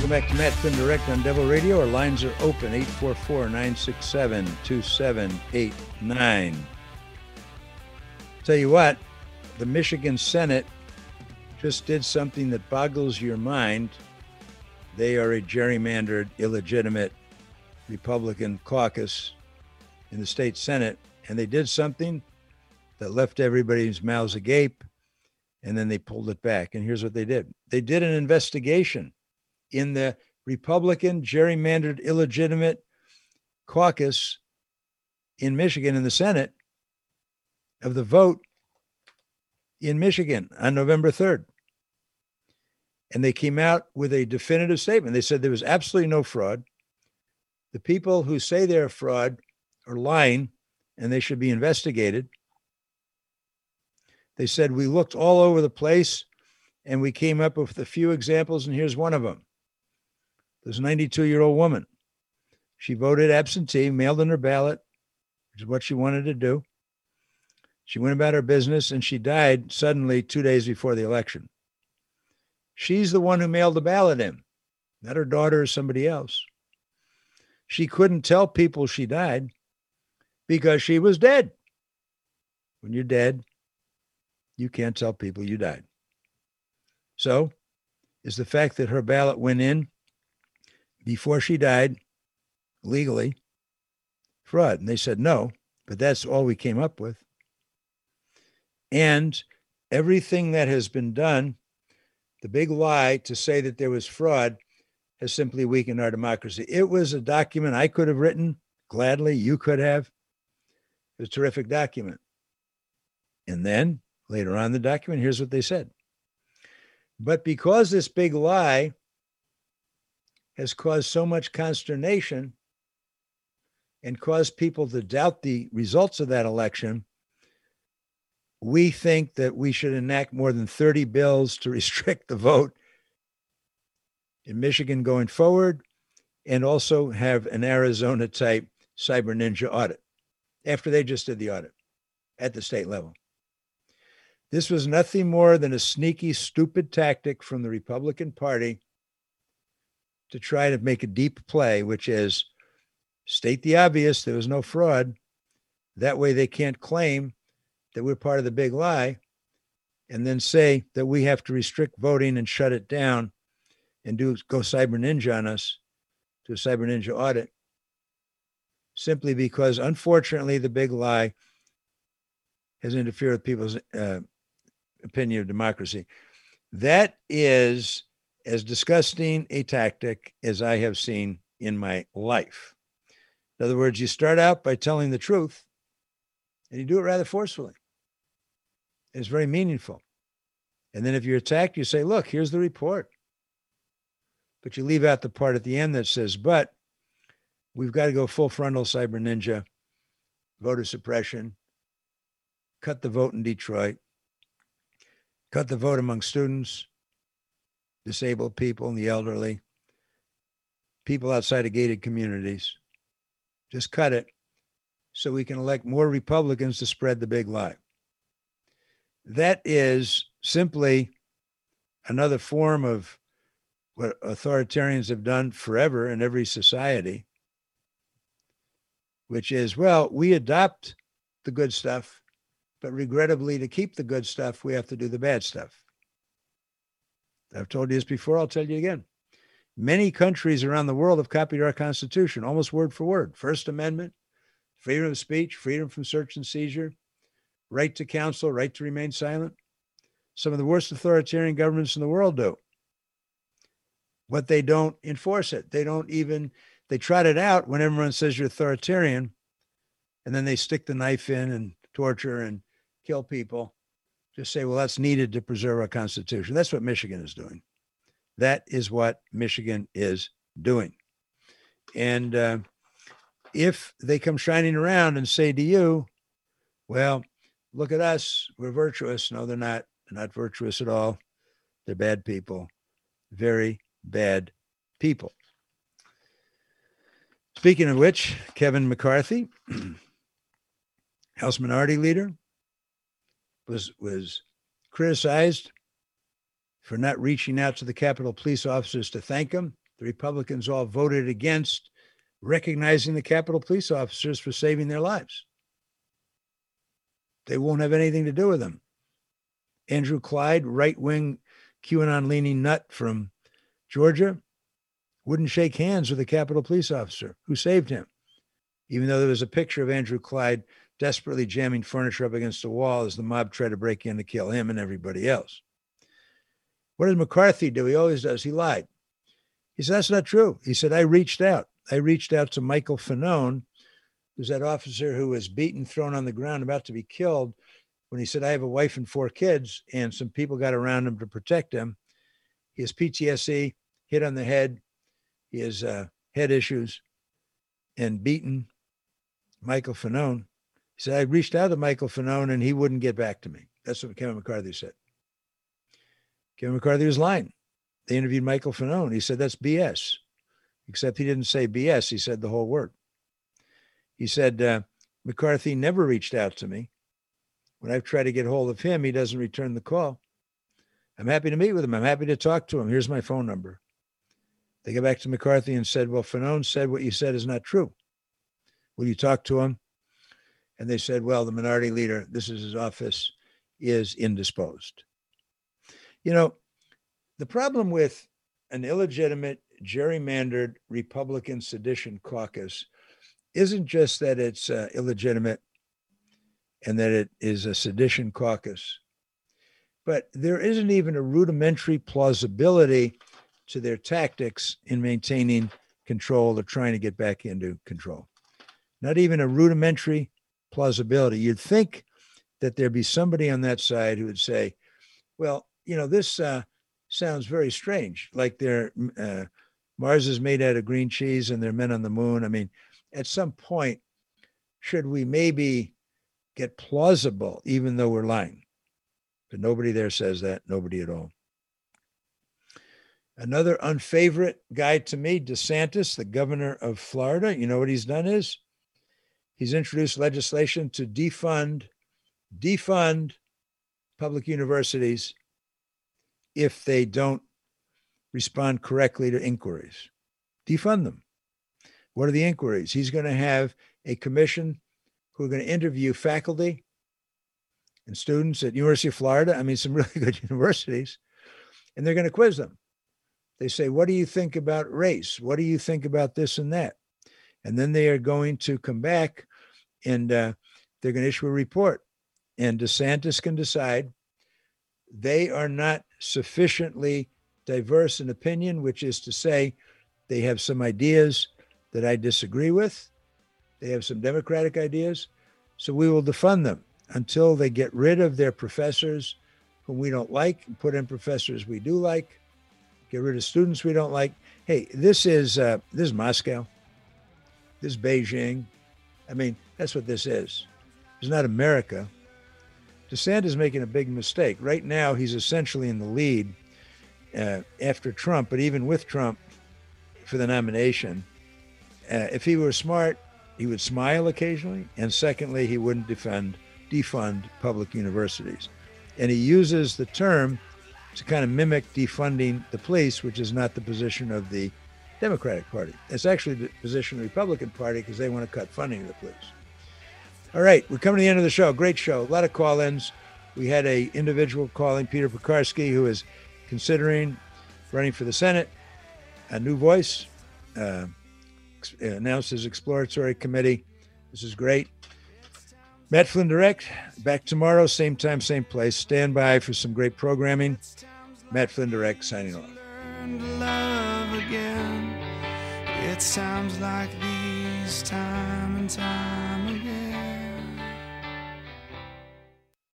Welcome back to Matt Finn Direct on Devil Radio. Our lines are open, 844-967-2789. Tell you what, the Michigan Senate just did something that boggles your mind. They are a gerrymandered, illegitimate Republican caucus in the state Senate, and they did something that left everybody's mouths agape, and then they pulled it back. And here's what they did. They did an investigation in the Republican gerrymandered, illegitimate caucus in Michigan in the Senate of the vote in Michigan on November 3rd. And they came out with a definitive statement. They said there was absolutely no fraud. The people who say they're fraud are lying, and they should be investigated. They said, we looked all over the place, and we came up with a few examples, and here's one of them. This 92-year-old woman. She voted absentee, mailed in her ballot, which is what she wanted to do. She went about her business, and she died suddenly 2 days before the election. She's the one who mailed the ballot in, not her daughter or somebody else. She couldn't tell people she died because she was dead. When you're dead, you can't tell people you died. So, is the fact that her ballot went in before she died legally fraud? And they said no, but that's all we came up with. And everything that has been done, the big lie to say that there was fraud, has simply weakened our democracy. It was a document I could have written gladly. You could have. It was a terrific document. And then later on in the document, here's what they said. But because this big lie has caused so much consternation and caused people to doubt the results of that election, we think that we should enact more than 30 bills to restrict the vote in Michigan going forward, and also have an Arizona-type Cyber Ninja audit after they just did the audit at the state level. This was nothing more than a sneaky, stupid tactic from the Republican Party to try to make a deep play, which is state the obvious, there was no fraud. That way they can't claim that we're part of the big lie, and then say that we have to restrict voting and shut it down and go Cyber Ninja on us, to a Cyber Ninja audit, simply because, unfortunately, the big lie has interfered with people's opinion of democracy. That is as disgusting a tactic as I have seen in my life. In other words, you start out by telling the truth, and you do it rather forcefully. It's very meaningful. And then if you're attacked, you say, look, here's the report. But you leave out the part at the end that says, but we've got to go full frontal Cyber Ninja, voter suppression, cut the vote in Detroit, cut the vote among students, disabled people and the elderly, people outside of gated communities. Just cut it so we can elect more Republicans to spread the big lie. That is simply another form of what authoritarians have done forever in every society, which is, well, we adopt the good stuff, but regrettably, to keep the good stuff, we have to do the bad stuff. I've told you this before, I'll tell you again. Many countries around the world have copied our Constitution, almost word for word. First Amendment, freedom of speech, freedom from search and seizure, right to counsel, right to remain silent. Some of the worst authoritarian governments in the world do. But they don't enforce it. They trot it out when everyone says you're authoritarian, and then they stick the knife in and torture and kill people. Just say, well, that's needed to preserve our Constitution. That's what Michigan is doing. That is what Michigan is doing. And if they come shining around and say to you, well, look at us, we're virtuous. No, they're not. They're not virtuous at all. They're bad people. Very bad people. Speaking of which, Kevin McCarthy, House Minority Leader, was criticized for not reaching out to the Capitol police officers to thank them The Republicans all voted against recognizing the Capitol police officers for saving their lives. They won't have anything to do with them. Andrew Clyde, right-wing QAnon-leaning nut from Georgia, wouldn't shake hands with a Capitol police officer who saved him, even though there was a picture of Andrew Clyde desperately jamming furniture up against the wall as the mob tried to break in to kill him and everybody else. What did McCarthy do? He always does. He lied. He said, that's not true. He said, I reached out. I reached out to Michael Fanone, who's that officer who was beaten, thrown on the ground, about to be killed, when he said, I have a wife and 4 kids, and some people got around him to protect him. He has PTSD, hit on the head. He has head issues and beaten. Michael Fanone. He said, I reached out to Michael Fanone and he wouldn't get back to me. That's what Kevin McCarthy said. Kevin McCarthy was lying. They interviewed Michael Fanone. He said, that's BS. Except he didn't say BS. He said the whole word. He said, McCarthy never reached out to me. When I've tried to get hold of him, he doesn't return the call. I'm happy to meet with him. I'm happy to talk to him. Here's my phone number. They got back to McCarthy and said, well, Fanone said what you said is not true. Will you talk to him? And they said, well, the minority leader, this is his office, is indisposed. You know, the problem with an illegitimate, gerrymandered Republican sedition caucus isn't just that it's illegitimate and that it is a sedition caucus, but there isn't even a rudimentary plausibility to their tactics in maintaining control or trying to get back into control. Not even a rudimentary plausibility. You'd think that there'd be somebody on that side who would say, well, you know, this sounds very strange, like Mars is made out of green cheese and they're men on the moon. I mean, at some point, should we maybe get plausible, even though we're lying? But nobody there says that, nobody at all. Another unfavorite guy to me, DeSantis, the governor of Florida, you know what he's done is? He's introduced legislation to defund public universities if they don't respond correctly to inquiries. Defund them. What are the inquiries? He's going to have a commission who are going to interview faculty and students at University of Florida. I mean, some really good universities. And they're going to quiz them. They say, what do you think about race? What do you think about this and that? And then they are going to come back and they're going to issue a report. And DeSantis can decide they are not sufficiently diverse in opinion, which is to say they have some ideas that I disagree with. They have some Democratic ideas. So we will defund them until they get rid of their professors whom we don't like and put in professors we do like, get rid of students we don't like. Hey, this is Moscow. This is Beijing. I mean, that's what this is. It's not America. DeSantis is making a big mistake. Right now, he's essentially in the lead after Trump, but even with Trump for the nomination, if he were smart, he would smile occasionally. And secondly, he wouldn't defund public universities. And he uses the term to kind of mimic defunding the police, which is not the position of the Democratic Party. It's actually the position of the Republican Party because they want to cut funding to the police. All right, we're coming to the end of the show. Great show. A lot of call-ins. We had an individual calling, Peter Pekarsky, who is considering running for the Senate. A new voice announced his exploratory committee. This is great. Matt Flynn Direct, back tomorrow, same time, same place. Stand by for some great programming. Matt Flynn Direct signing off. Learn to love again. It sounds like these time and time again.